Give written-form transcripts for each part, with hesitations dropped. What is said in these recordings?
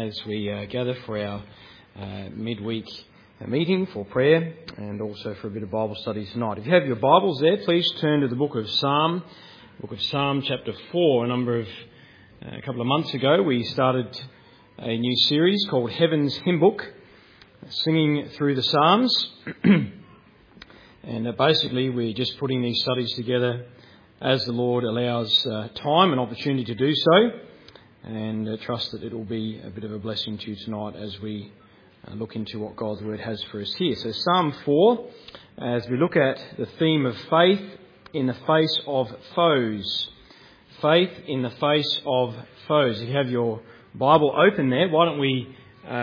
as we gather for our midweek meeting for prayer and also for a bit of Bible study tonight. If you have your Bibles there, please turn to the book of Psalm chapter 4. A couple of months ago we started a new series called Heaven's Hymn Book, singing through the Psalms. And basically we're just putting these studies together as the Lord allows time and opportunity to do so, and trust that it will be a bit of a blessing to you tonight as we look into what God's Word has for us here. So Psalm 4, as we look at the theme of faith in the face of foes. Faith in the face of foes. If you have your Bible open there, why don't we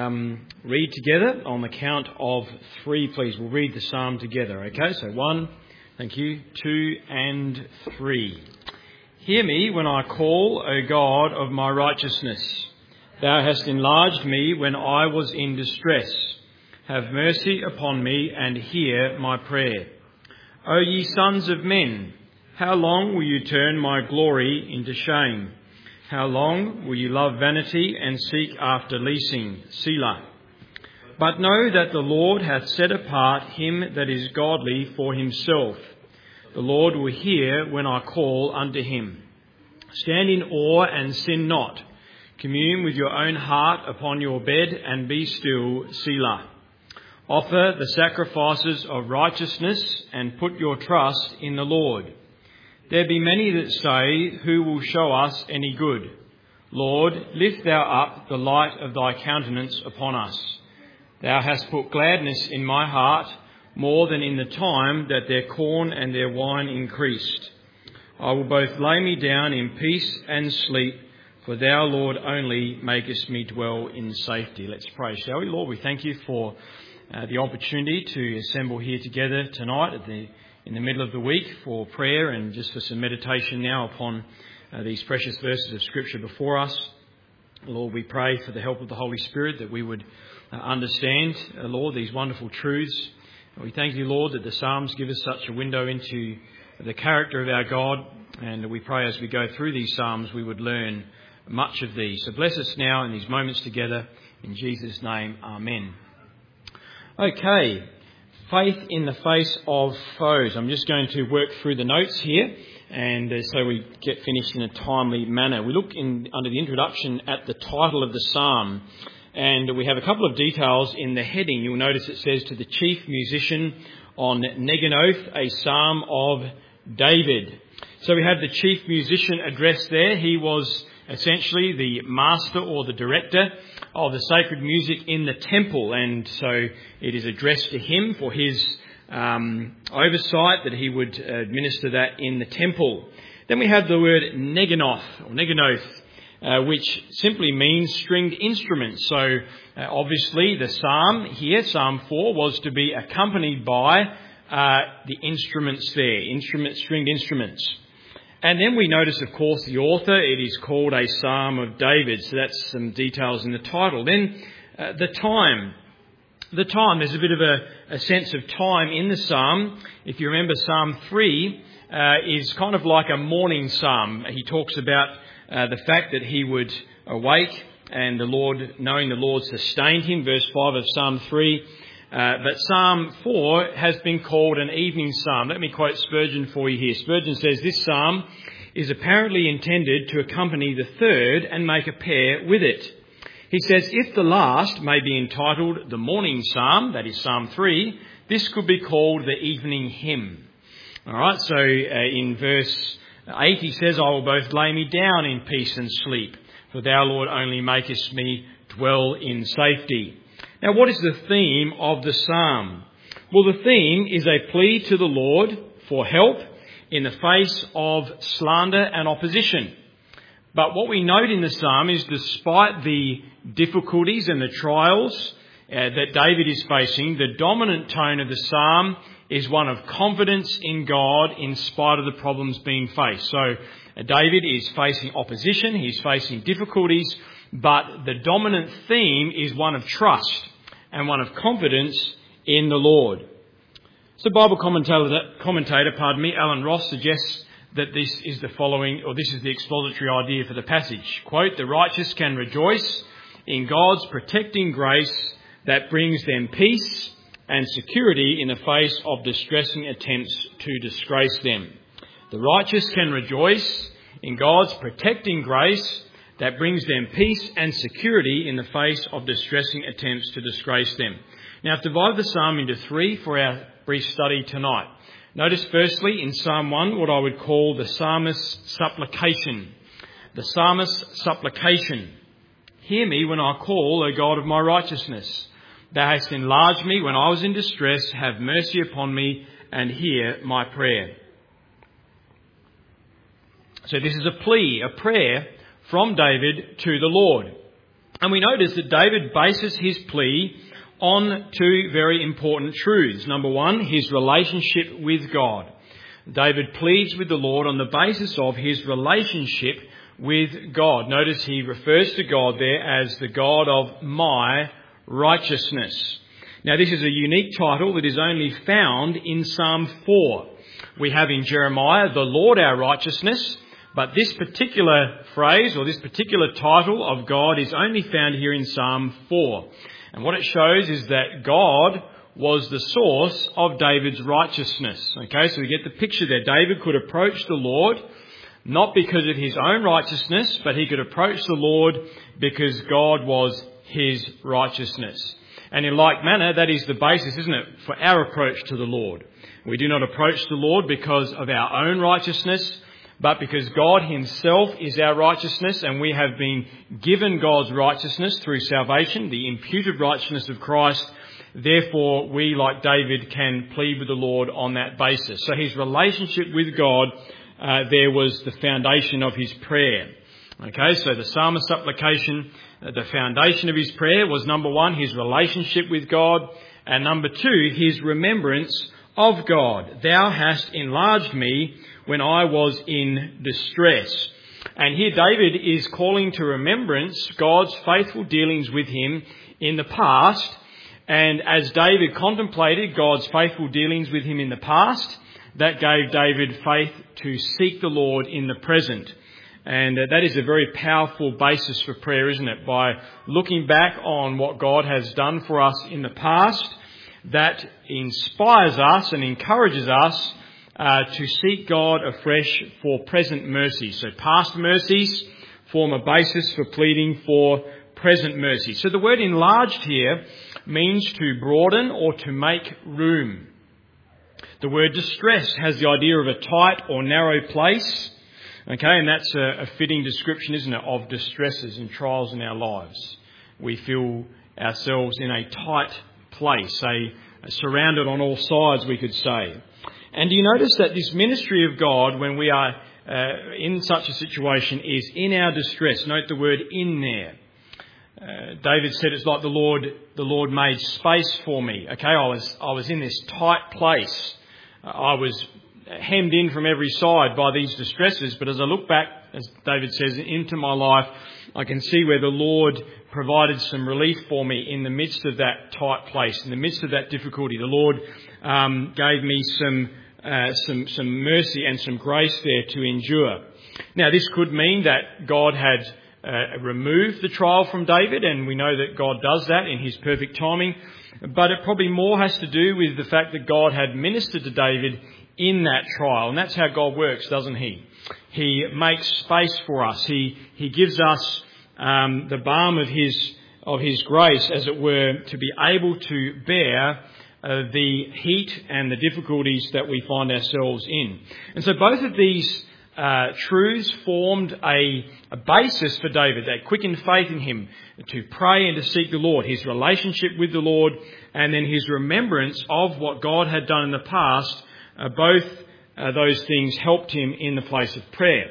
read together on the count of 3, please. We'll read the psalm together, okay? So 1, thank you, 2 and 3. Hear me when I call, O God of my righteousness. Thou hast enlarged me when I was in distress. Have mercy upon me and hear my prayer. O ye sons of men, how long will you turn my glory into shame? How long will you love vanity and seek after leasing? Selah. But know that the Lord hath set apart him that is godly for himself. The Lord will hear when I call unto him. Stand in awe and sin not. Commune with your own heart upon your bed and be still. Selah. Offer the sacrifices of righteousness and put your trust in the Lord. There be many that say, who will show us any good? Lord, lift thou up the light of thy countenance upon us. Thou hast put gladness in my heart, more than in the time that their corn and their wine increased. I will both lay me down in peace and sleep, for thou, Lord, only makest me dwell in safety. Let's pray, shall we? Lord, we thank you for the opportunity to assemble here together tonight in the middle of the week for prayer and just for some meditation now upon these precious verses of Scripture before us. Lord, we pray for the help of the Holy Spirit that we would understand, Lord, these wonderful truths. We thank you, Lord, that the Psalms give us such a window into the character of our God, and we pray as we go through these Psalms we would learn much of these. So bless us now in these moments together. In Jesus' name, amen. Okay, faith in the face of foes. I'm just going to work through the notes here, and so we get finished in a timely manner. We look under the introduction at the title of the psalm, and we have a couple of details in the heading. You'll notice it says, to the chief musician on Neginoth, a psalm of David. So we have the chief musician addressed there. He was essentially the master or the director of the sacred music in the temple, and so it is addressed to him for his oversight that he would administer that in the temple. Then we have the word Neginoth or Neginoth, which simply means stringed instruments. So obviously the psalm here, Psalm 4, was to be accompanied by the instruments there, stringed instruments. And then we notice, of course, the author. It is called a Psalm of David. So that's some details in the title. Then the time. There's a bit of a sense of time in the psalm. If you remember, Psalm 3 is kind of like a morning psalm. He talks about the fact that he would awake and the Lord, knowing the Lord sustained him. Verse 5 of Psalm 3. But Psalm 4 has been called an evening psalm. Let me quote Spurgeon for you here. Spurgeon says, this psalm is apparently intended to accompany the third and make a pair with it. He says, if the last may be entitled the morning psalm, that is Psalm 3, this could be called the evening hymn. All right, so in verse 8 he says, I will both lay me down in peace and sleep, for thou, Lord, only makest me dwell in safety. Now, what is the theme of the psalm? Well, the theme is a plea to the Lord for help in the face of slander and opposition. But what we note in the psalm is, despite the difficulties and the trials that David is facing, the dominant tone of the psalm is one of confidence in God in spite of the problems being faced. So David is facing opposition, he's facing difficulties, but the dominant theme is one of trust and one of confidence in the Lord. So Bible commentator, Alan Ross suggests that this is the expository idea for the passage. Quote, the righteous can rejoice in God's protecting grace that brings them peace and security in the face of distressing attempts to disgrace them. The righteous can rejoice in God's protecting grace that brings them peace and security in the face of distressing attempts to disgrace them. Now, I've divided the psalm into three for our brief study tonight. Notice firstly in Psalm 1 what I would call the psalmist's supplication. The psalmist's supplication. Hear me when I call, O God of my righteousness. Thou hast enlarged me when I was in distress. Have mercy upon me and hear my prayer. So this is a plea, a prayer from David to the Lord. And we notice that David bases his plea on two very important truths. Number one, his relationship with God. David pleads with the Lord on the basis of his relationship with God. Notice he refers to God there as the God of my righteousness. Now this is a unique title that is only found in Psalm 4. We have in Jeremiah, the Lord our righteousness, but this particular phrase or this particular title of God is only found here in Psalm 4. And what it shows is that God was the source of David's righteousness. Okay, so we get the picture there. David could approach the Lord not because of his own righteousness, but he could approach the Lord because God was his righteousness. And in like manner, that is the basis, isn't it, for our approach to the Lord. We do not approach the Lord because of our own righteousness, but because God himself is our righteousness, and we have been given God's righteousness through salvation, the imputed righteousness of Christ. Therefore, we, like David, can plead with the Lord on that basis. So his relationship with God, there was the foundation of his prayer. Okay, so the psalmist's supplication, the foundation of his prayer was number one, his relationship with God, and number two, his remembrance of God. Thou hast enlarged me when I was in distress. And here David is calling to remembrance God's faithful dealings with him in the past. And as David contemplated God's faithful dealings with him in the past, that gave David faith to seek the Lord in the present. And that is a very powerful basis for prayer, isn't it? By looking back on what God has done for us in the past, that inspires us and encourages us to seek God afresh for present mercy. So past mercies form a basis for pleading for present mercy. So the word enlarged here means to broaden or to make room. The word distress has the idea of a tight or narrow place. Okay, and that's a fitting description, isn't it, of distresses and trials in our lives. We feel ourselves in a tight place, surrounded on all sides, we could say. And do you notice that this ministry of God, when we are in such a situation, is in our distress? Note the word in there. David said it's like the Lord made space for me. Okay, I was in this tight place. I was hemmed in from every side by these distresses, but as I look back, as David says, into my life, I can see where the Lord provided some relief for me in the midst of that tight place, in the midst of that difficulty. The Lord gave me some mercy and some grace there to endure. Now, this could mean that God had removed the trial from David, and we know that God does that in his perfect timing, but it probably more has to do with the fact that God had ministered to David in that trial. And that's how God works, doesn't he? He makes space for us. He gives us the balm of his grace, as it were, to be able to bear the heat and the difficulties that we find ourselves in. And so both of these truths formed a basis for David that quickened faith in him to pray and to seek the Lord, his relationship with the Lord, and then his remembrance of what God had done in the past. Both those things helped him in the place of prayer.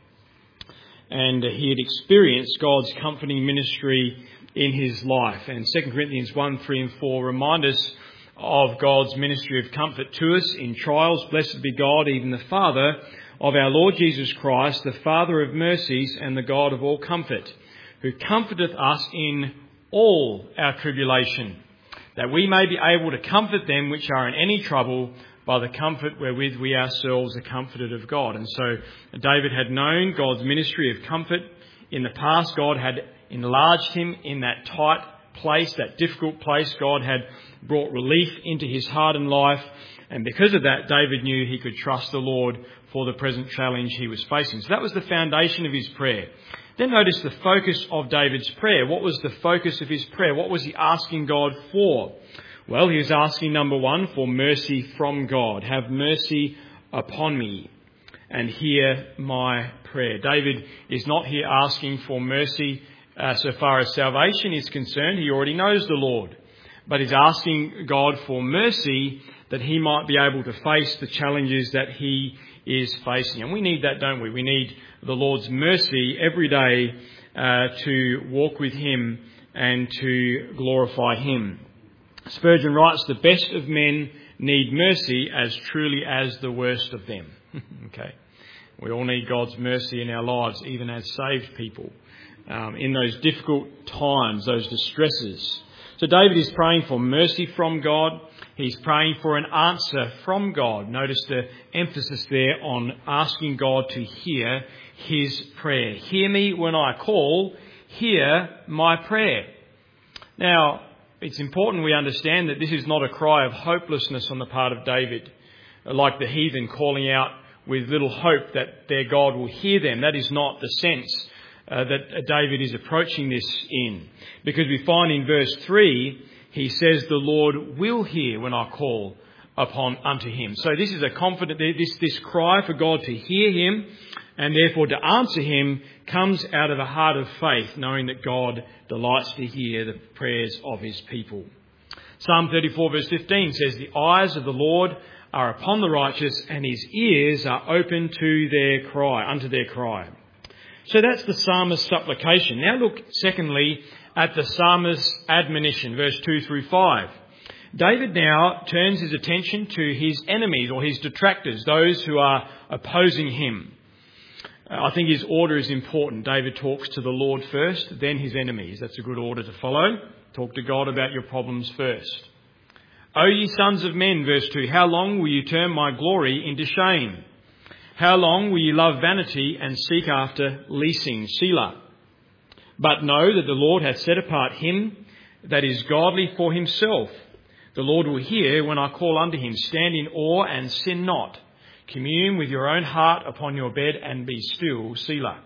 And he had experienced God's comforting ministry in his life. And 2 Corinthians 1, 3 and 4 remind us of God's ministry of comfort to us in trials. Blessed be God, even the Father of our Lord Jesus Christ, the Father of mercies and the God of all comfort, who comforteth us in all our tribulation, that we may be able to comfort them which are in any trouble by the comfort wherewith we ourselves are comforted of God. And so David had known God's ministry of comfort in the past. God had enlarged him in that tight place, that difficult place. God had brought relief into his hardened life. And because of that, David knew he could trust the Lord for the present challenge he was facing. So that was the foundation of his prayer. Then notice the focus of David's prayer. What was the focus of his prayer? What was he asking God for? Well, he was asking, number one, for mercy from God. Have mercy upon me and hear my prayer. David is not here asking for mercy so far as salvation is concerned. He already knows the Lord. But he's asking God for mercy that he might be able to face the challenges that he is facing. And we need that, don't we? We need the Lord's mercy every day to walk with him and to glorify him. Spurgeon writes, the best of men need mercy as truly as the worst of them. Okay. We all need God's mercy in our lives, even as saved people, in those difficult times, those distresses. So David is praying for mercy from God. He's praying for an answer from God. Notice the emphasis there on asking God to hear his prayer. Hear me when I call, hear my prayer. Now, it's important we understand that this is not a cry of hopelessness on the part of David, like the heathen calling out with little hope that their God will hear them. That is not the sense that David is approaching this in. Because we find in verse 3, he says, the Lord will hear when I call unto him. So this is a confident, this cry for God to hear him and therefore to answer him comes out of a heart of faith, knowing that God delights to hear the prayers of his people. Psalm 34 verse 15 says, the eyes of the Lord are upon the righteous and his ears are open to their cry, unto their cry. So that's the psalmist's supplication. Now look, secondly, at the psalmist's admonition, verse 2 through 5. David now turns his attention to his enemies or his detractors, those who are opposing him. I think his order is important. David talks to the Lord first, then his enemies. That's a good order to follow. Talk to God about your problems first. O ye sons of men, verse 2, how long will you turn my glory into shame? How long will you love vanity and seek after leasing? Selah. But know that the Lord hath set apart him that is godly for himself. The Lord will hear when I call unto him. Stand in awe and sin not. Commune with your own heart upon your bed and be still. Selah.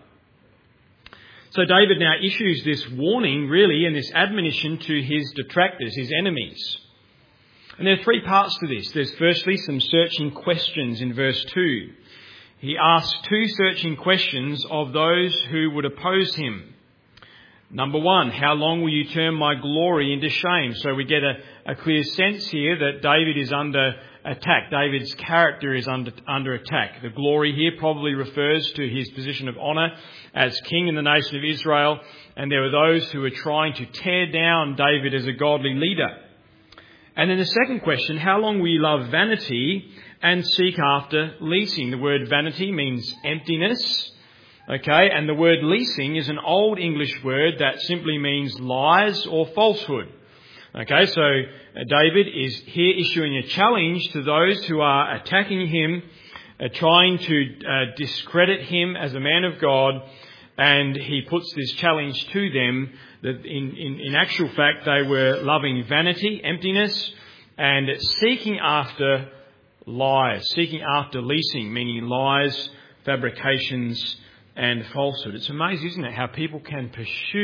So David now issues this warning, really, and this admonition to his detractors, his enemies. And there are three parts to this. There's firstly some searching questions in verse 2. He asks two searching questions of those who would oppose him. Number one, how long will you turn my glory into shame? So we get a clear sense here that David is under attack. David's character is under attack. The glory here probably refers to his position of honour as king in the nation of Israel. And there were those who were trying to tear down David as a godly leader. And then the second question, how long will you love vanity and seek after leasing? The word vanity means emptiness. Okay, and the word leasing is an old English word that simply means lies or falsehood. Okay, so David is here issuing a challenge to those who are attacking him, trying to discredit him as a man of God, and he puts this challenge to them that in actual fact they were loving vanity, emptiness, and seeking after lies, seeking after leasing, meaning lies, fabrications, and falsehood. It's amazing, isn't it, how people can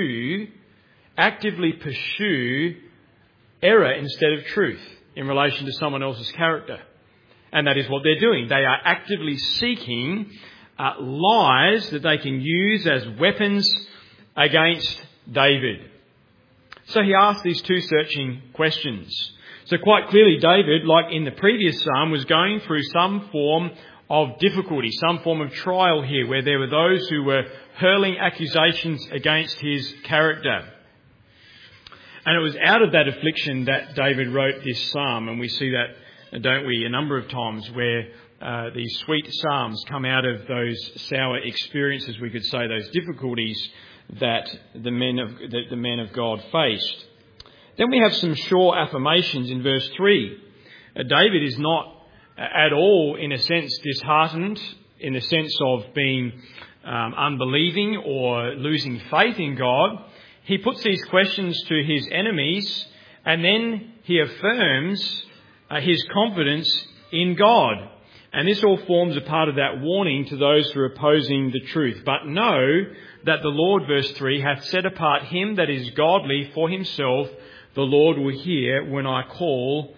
actively pursue error instead of truth in relation to someone else's character. And that is what they're doing. They are actively seeking lies that they can use as weapons against David. So he asked these two searching questions. So quite clearly David, like in the previous psalm, was going through some form of difficulty, some form of trial here, where there were those who were hurling accusations against his character. And it was out of that affliction that David wrote this psalm, and we see that, don't we, a number of times where these sweet psalms come out of those sour experiences, we could say, those difficulties that the men of God faced. Then we have some sure affirmations in verse 3. David is not at all, in a sense, disheartened, in the sense of being unbelieving or losing faith in God. he puts these questions to his enemies, and then he affirms his confidence in God. And this all forms a part of that warning to those who are opposing the truth. But know that the Lord, verse 3, hath set apart him that is godly for himself. The Lord will hear when I call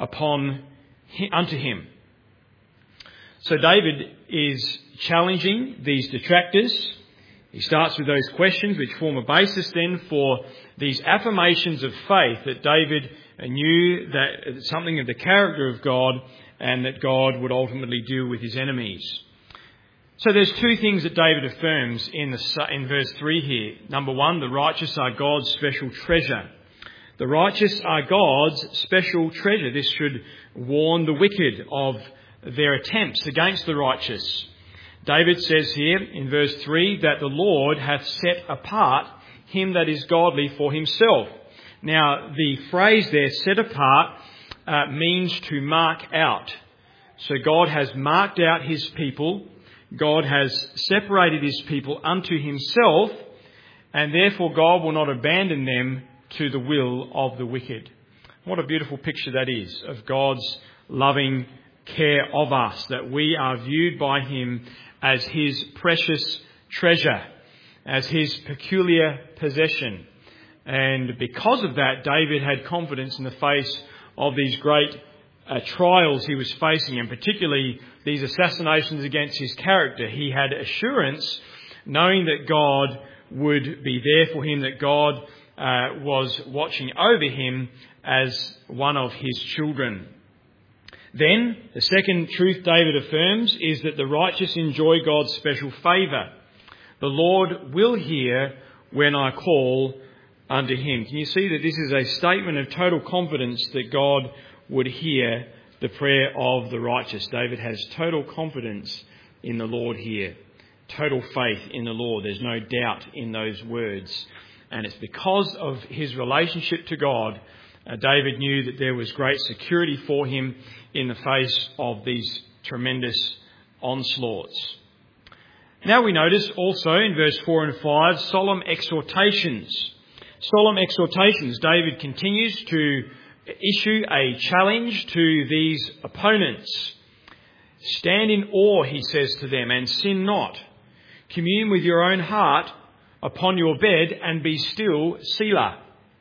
unto him. So David is challenging these detractors. He starts with those questions which form a basis then for these affirmations of faith that David knew that something of the character of God and that God would ultimately deal with his enemies. So there's two things that David affirms in verse 3 here. Number one, the righteous are God's special treasure. The righteous are God's special treasure. This should warn the wicked of their attempts against the righteous. David says here in verse 3 that the Lord hath set apart him that is godly for himself. Now, the phrase there, set apart, means to mark out. So God has marked out his people. God has separated his people unto himself, and therefore God will not abandon them to the will of the wicked. What a beautiful picture that is of God's loving care of us, that we are viewed by him as his precious treasure, as his peculiar possession. And because of that, David had confidence in the face of these great trials he was facing, and particularly these assassinations against his character. He had assurance, knowing that God would be there for him, that God was watching over him as one of his children. Then, the second truth David affirms is that the righteous enjoy God's special favour. The Lord will hear when I call unto him. Can you see that this is a statement of total confidence that God would hear the prayer of the righteous? David has total confidence in the Lord here. Total faith in the Lord. There's no doubt in those words. And it's because of his relationship to God, David knew that there was great security for him in the face of these tremendous onslaughts. Now we notice also in verse 4 and 5, solemn exhortations. Solemn exhortations. David continues to issue a challenge to these opponents. Stand in awe, he says to them, and sin not. Commune with your own heart upon your bed and be still, Selah.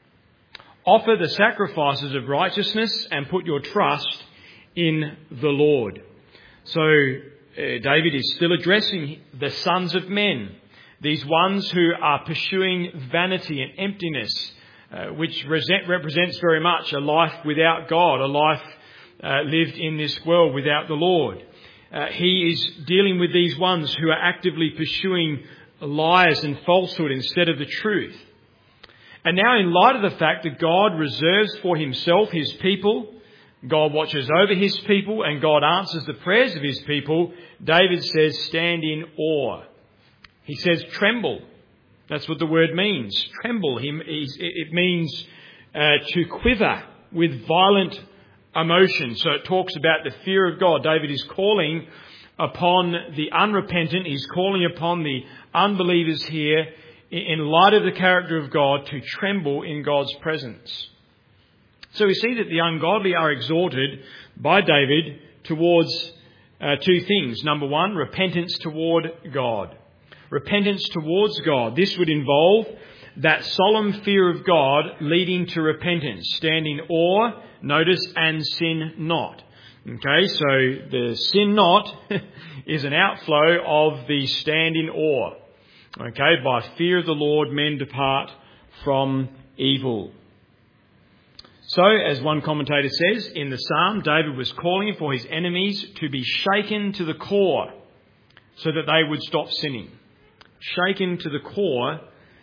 Offer the sacrifices of righteousness and put your trust in the Lord. So David is still addressing the sons of men, these ones who are pursuing vanity and emptiness, which represents very much a life without God, a life lived in this world without the Lord. He is dealing with these ones who are actively pursuing lies and falsehood instead of the truth. And now, in light of the fact that God reserves for himself his people, God watches over his people, and God answers the prayers of his people, David says, stand in awe. He says, tremble. That's what the word means. Tremble. It means to quiver with violent emotion. So it talks about the fear of God. David is calling upon the unrepentant. He's calling upon the unbelievers here, in light of the character of God, to tremble in God's presence. So we see that the ungodly are exhorted by David towards two things. Number one, repentance toward God. Repentance towards God. This would involve that solemn fear of God leading to repentance. Stand in awe, notice, and sin not. Okay, so the sin not is an outflow of the stand in awe. Okay, by fear of the Lord, men depart from evil. So, as one commentator says, in the psalm, David was calling for his enemies to be shaken to the core so that they would stop sinning. Shaken to the core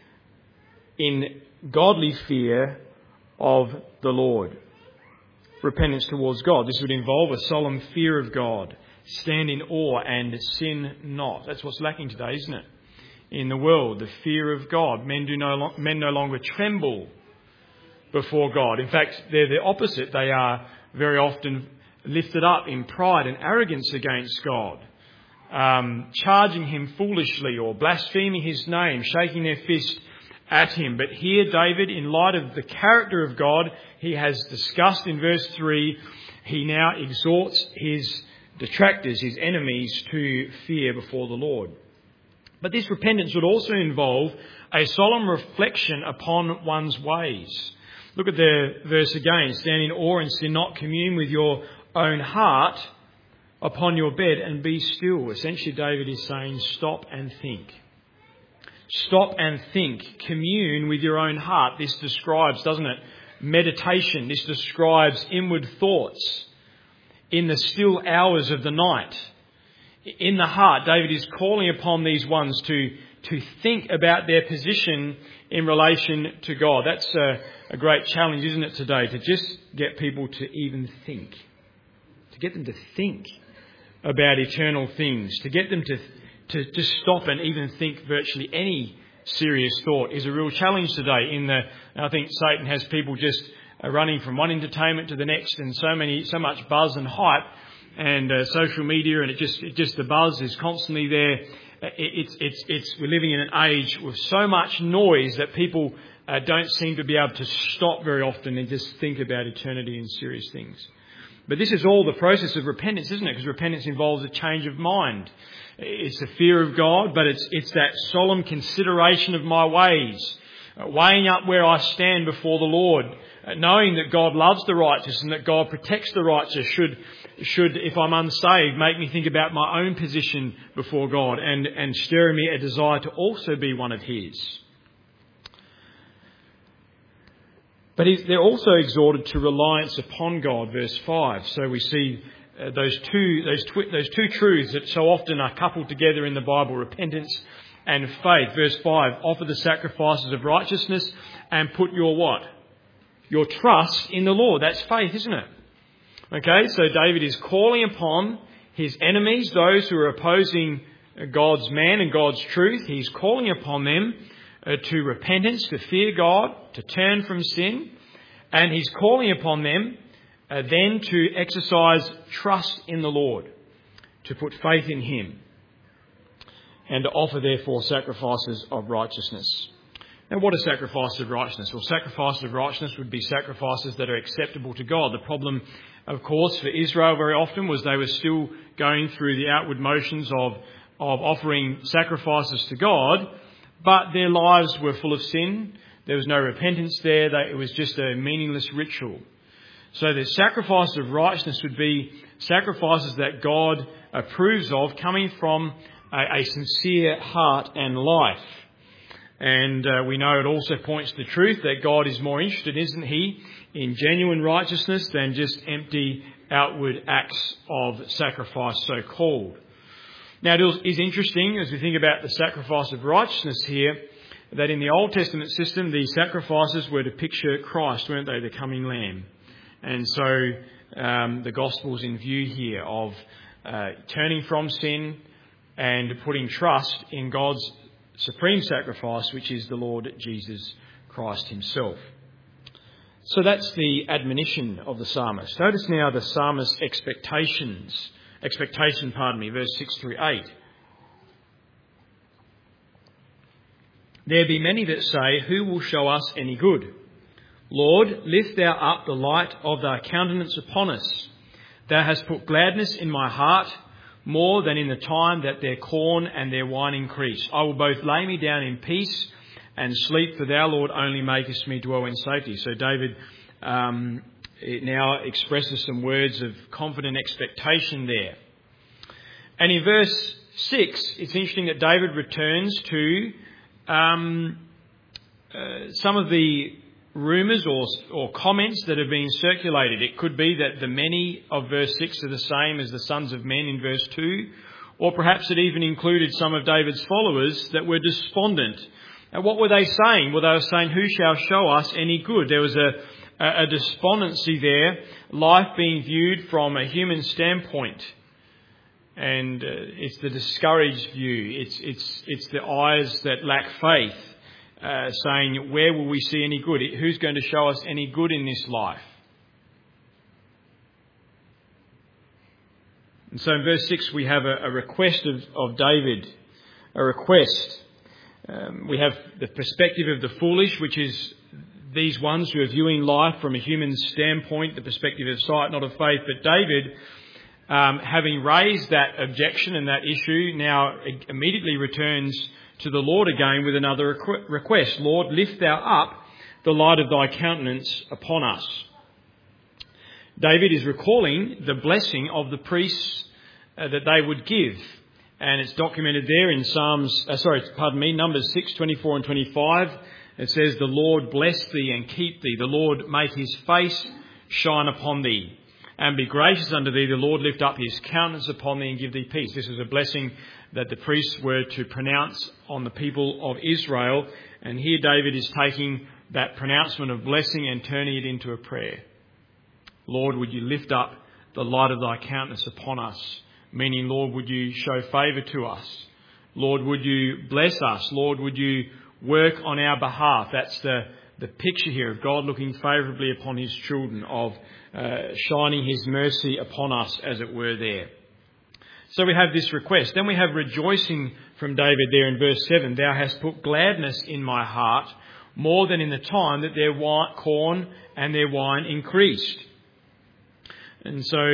in godly fear of the Lord. Repentance towards God. This would involve a solemn fear of God. Stand in awe and sin not. That's what's lacking today, isn't it? In the world, the fear of God. Men no longer tremble before God. In fact, they're the opposite. They are very often lifted up in pride and arrogance against God, charging him foolishly or blaspheming his name, shaking their fist at him. But here David, in light of the character of God he has discussed in verse 3, he now exhorts his detractors, his enemies, to fear before the Lord. But this repentance would also involve a solemn reflection upon one's ways. Look at the verse again. Stand in awe and sin not, commune with your own heart upon your bed and be still. Essentially, David is saying, stop and think. Stop and think. Commune with your own heart. This describes, doesn't it, meditation. This describes inward thoughts in the still hours of the night. In the heart, David is calling upon these ones to think about their position in relation to God. That's a great challenge, isn't it, today, to just get people to even think. To get them to think about eternal things. To get them to just stop and even think virtually any serious thought is a real challenge today. I think Satan has people just running from one entertainment to the next, and so much buzz and hype, and social media, and it just the buzz is constantly there. We're living in an age with so much noise that people don't seem to be able to stop very often and just think about eternity and serious things. But this is all the process of repentance, isn't it? Because repentance involves a change of mind. It's the fear of God, but it's that solemn consideration of my ways, weighing up where I stand before the Lord, knowing that God loves the righteous and that God protects the righteous should, if I'm unsaved, make me think about my own position before God and stir in me a desire to also be one of His. But they're also exhorted to reliance upon God, verse 5. So we see those two truths that so often are coupled together in the Bible, repentance and faith. Verse 5, offer the sacrifices of righteousness and put your what? Your trust in the Lord. That's faith, isn't it? Okay, so David is calling upon his enemies, those who are opposing God's man and God's truth. He's calling upon them to repentance, to fear God, to turn from sin. And he's calling upon them then to exercise trust in the Lord, to put faith in Him, and to offer, therefore, sacrifices of righteousness. Now, what are sacrifices of righteousness? Well, sacrifices of righteousness would be sacrifices that are acceptable to God. The problem, of course, for Israel very often was they were still going through the outward motions of offering sacrifices to God, but their lives were full of sin. There was no repentance there. It was just a meaningless ritual. So the sacrifice of righteousness would be sacrifices that God approves of, coming from a sincere heart and life. And we know it also points to the truth that God is more interested, isn't He, in genuine righteousness than just empty outward acts of sacrifice, so called. Now, it is interesting, as we think about the sacrifice of righteousness here, that in the Old Testament system, the sacrifices were to picture Christ, weren't they, the coming Lamb. And so the Gospel's in view here of turning from sin and putting trust in God's supreme sacrifice, which is the Lord Jesus Christ Himself. So that's the admonition of the psalmist. Notice now the psalmist's expectation, verse 6 through 8. There be many that say, who will show us any good? Lord, lift thou up the light of thy countenance upon us. Thou hast put gladness in my heart, more than in the time that their corn and their wine increase. I will both lay me down in peace and sleep, for thou, Lord, only makest me dwell in safety. So David now expresses some words of confident expectation there. And in verse 6, it's interesting that David returns to some of the rumours or comments that have been circulated. It could be that the many of verse 6 are the same as the sons of men in verse 2, or perhaps it even included some of David's followers that were despondent. And what were they saying? Well, they were saying, who shall show us any good? There was a despondency there, life being viewed from a human standpoint. And it's the discouraged view. It's the eyes that lack faith. Saying, where will we see any good? Who's going to show us any good in this life? And so in verse 6 we have a request of David, a request. We have the perspective of the foolish, which is these ones who are viewing life from a human standpoint, the perspective of sight, not of faith. But David, having raised that objection and that issue, now immediately returns to the Lord again with another request. Lord, lift thou up the light of thy countenance upon us. David is recalling the blessing of the priests that they would give. And it's documented there in Numbers 6, 24 and 25. It says, the Lord bless thee and keep thee. The Lord make his face shine upon thee and be gracious unto thee. The Lord lift up his countenance upon thee and give thee peace. This was a blessing that the priests were to pronounce on the people of Israel. And here David is taking that pronouncement of blessing and turning it into a prayer. Lord, would you lift up the light of thy countenance upon us? Meaning, Lord, would you show favour to us? Lord, would you bless us? Lord, would you work on our behalf? That's the picture here of God looking favourably upon his children, of shining his mercy upon us, as it were, there. So we have this request. Then we have rejoicing from David there in verse 7. Thou hast put gladness in my heart more than in the time that their corn and their wine increased. And so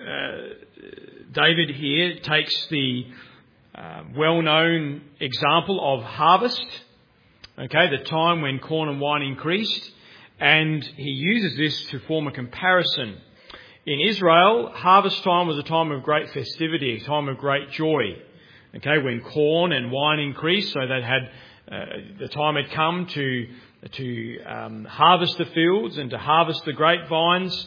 David here takes the well-known example of harvest, the time when corn and wine increased, and he uses this to form a comparison. In Israel, harvest time was a time of great festivity, a time of great joy, when corn and wine increased, so they had the time had come to harvest the fields and to harvest the grapevines.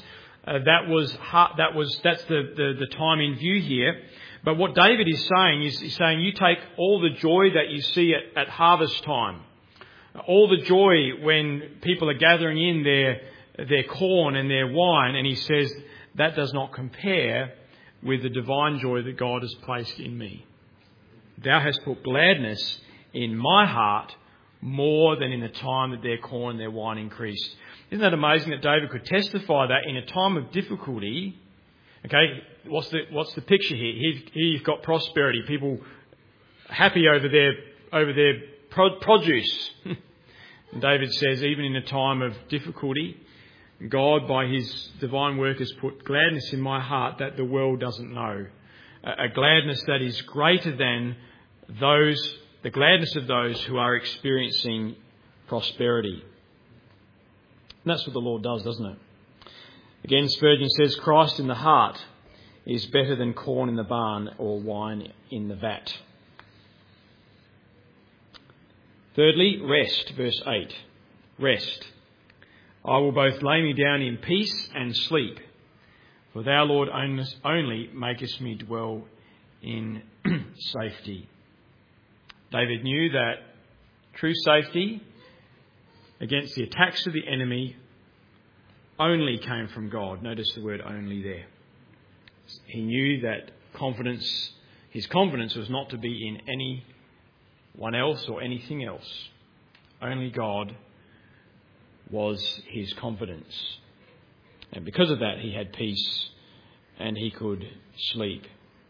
That's the time in view here. But what David is saying is he's saying, you take all the joy that you see at harvest time, all the joy when people are gathering in their corn and their wine, and he says that does not compare with the divine joy that God has placed in me. Thou hast put gladness in my heart more than in the time that their corn and their wine increased. Isn't that amazing that David could testify that in a time of difficulty? What's the picture here? Here you've got prosperity, people happy over their produce. And David says, even in a time of difficulty, God, by his divine work, has put gladness in my heart that the world doesn't know. A gladness that is greater than the gladness of those who are experiencing prosperity. And that's what the Lord does, doesn't it? Again, Spurgeon says, Christ in the heart is better than corn in the barn or wine in the vat. Thirdly, rest, verse 8. Rest. I will both lay me down in peace and sleep, for thou, Lord, only makest me dwell in safety. David knew that true safety against the attacks of the enemy only came from God. Notice the word only there. He knew that his confidence was not to be in anyone else or anything else. Only God was his confidence. And because of that, he had peace and he could sleep.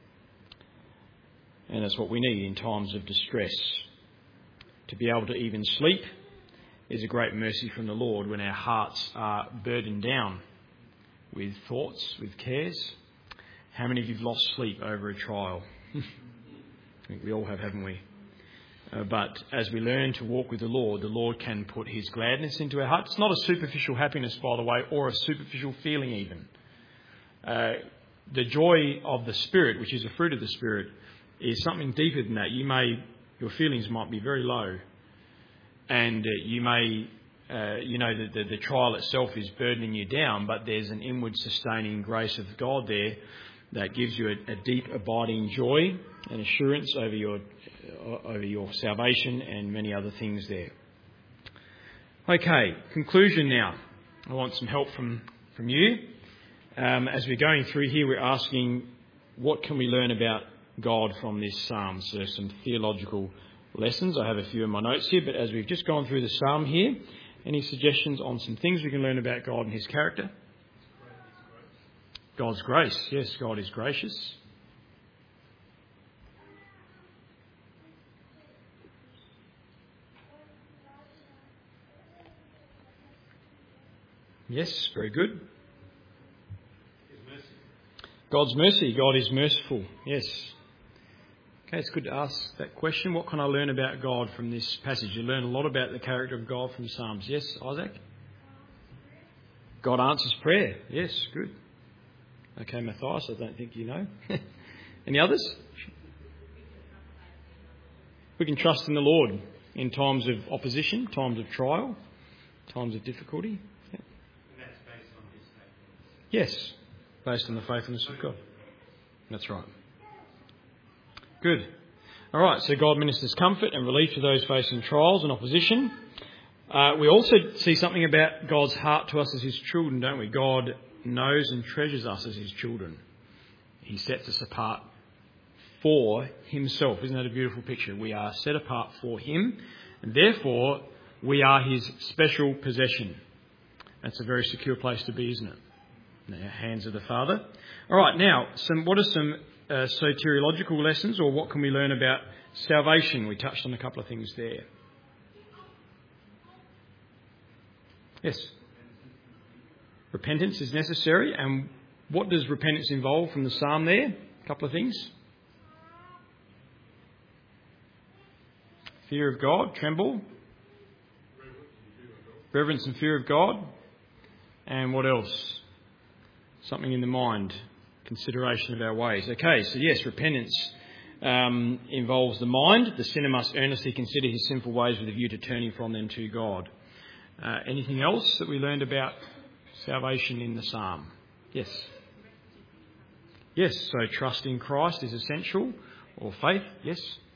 And that's what we need in times of distress. To be able to even sleep is a great mercy from the Lord when our hearts are burdened down with thoughts, with cares. How many of you have lost sleep over a trial? I think we all have, haven't we? But as we learn to walk with the Lord can put his gladness into our hearts. It's not a superficial happiness, by the way, or a superficial feeling even. The joy of the Spirit, which is a fruit of the Spirit, is something deeper than that. Your feelings might be very low, and you may, the trial itself is burdening you down, but there's an inward sustaining grace of God there that gives you a deep abiding joy and assurance over your salvation and many other things there. Okay, conclusion now. I want some help from you. As we're going through here, we're asking, what can we learn about God from this psalm? So there's some theological lessons. I have a few in my notes here, but as we've just gone through the psalm here, any suggestions on some things we can learn about God and his character? God's grace. Yes, God is gracious. Yes, very good. God's mercy. God is merciful. Yes. Okay, it's good to ask that question. What can I learn about God from this passage? You learn a lot about the character of God from Psalms. Yes, Isaac? God answers prayer. Yes, good. Okay, Matthias, I don't think you know. Any others? We can trust in the Lord in times of opposition, times of trial, times of difficulty. Yeah. And that's based on His faithfulness. Yes, based on the faithfulness of God. That's right. Good. All right, so God ministers comfort and relief to those facing trials and opposition. We also see something about God's heart to us as His children, don't we? God knows and treasures us as His children. He sets us apart for Himself. Isn't that a beautiful picture? We are set apart for Him, and therefore we are His special possession. That's a very secure place to be, isn't it? In the hands of the Father. All right, now, what are some soteriological lessons, or what can we learn about salvation? We touched on a couple of things there. Yes. Repentance is necessary. And what does repentance involve from the psalm there? A couple of things. Fear of God, tremble. Reverence and fear of God. And what else? Something in the mind. Consideration of our ways. Okay, so yes, repentance involves the mind. The sinner must earnestly consider his sinful ways with a view to turning from them to God. Anything else that we learned about salvation in the psalm? Yes. Yes, so trust in Christ is essential, or faith. Yes.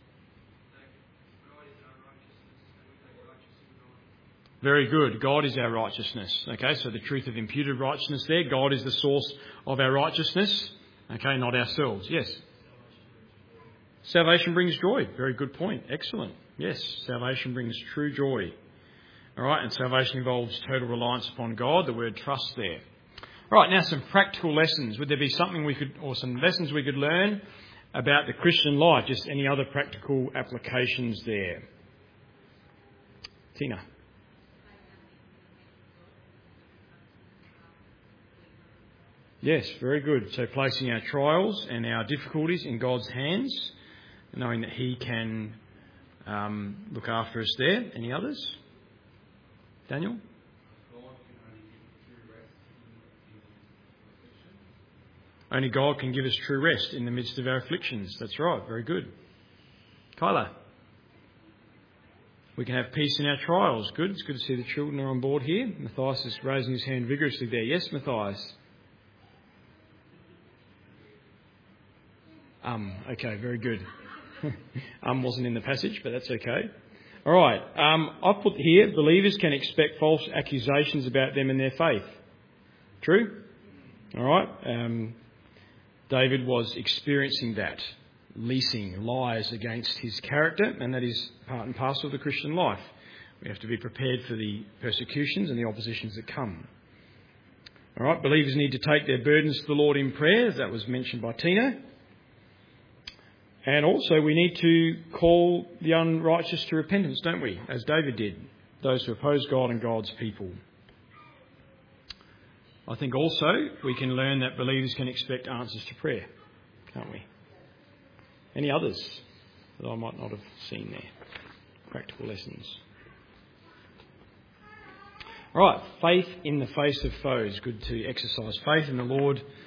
Very good. God is our righteousness. Okay, so the truth of imputed righteousness there. God is the source of our righteousness. Okay, not ourselves. Yes. Salvation brings joy. Very good point. Excellent. Yes, salvation brings true joy. All right, and salvation involves total reliance upon God. The word trust there. All right, now some practical lessons. Would there be some lessons we could learn about the Christian life? Just any other practical applications there? Tina. Yes, very good. So placing our trials and our difficulties in God's hands, knowing that He can look after us there. Any others? Daniel? Only God can give us true rest in the midst of our afflictions. That's right. Very good. Kyla? We can have peace in our trials. Good. It's good to see the children are on board here. Matthias is raising his hand vigorously there. Yes, Matthias? Okay, very good. Wasn't in the passage, but that's okay. All right. I've put here, believers can expect false accusations about them and their faith. True? All right. David was experiencing that, leasing lies against his character, and that is part and parcel of the Christian life. We have to be prepared for the persecutions and the oppositions that come. All right. Believers need to take their burdens to the Lord in prayer, as that was mentioned by Tina. And also we need to call the unrighteous to repentance, don't we? As David did, those who oppose God and God's people. I think also we can learn that believers can expect answers to prayer, can't we? Any others that I might not have seen there? Practical lessons. All right, faith in the face of foes. Good to exercise faith in the Lord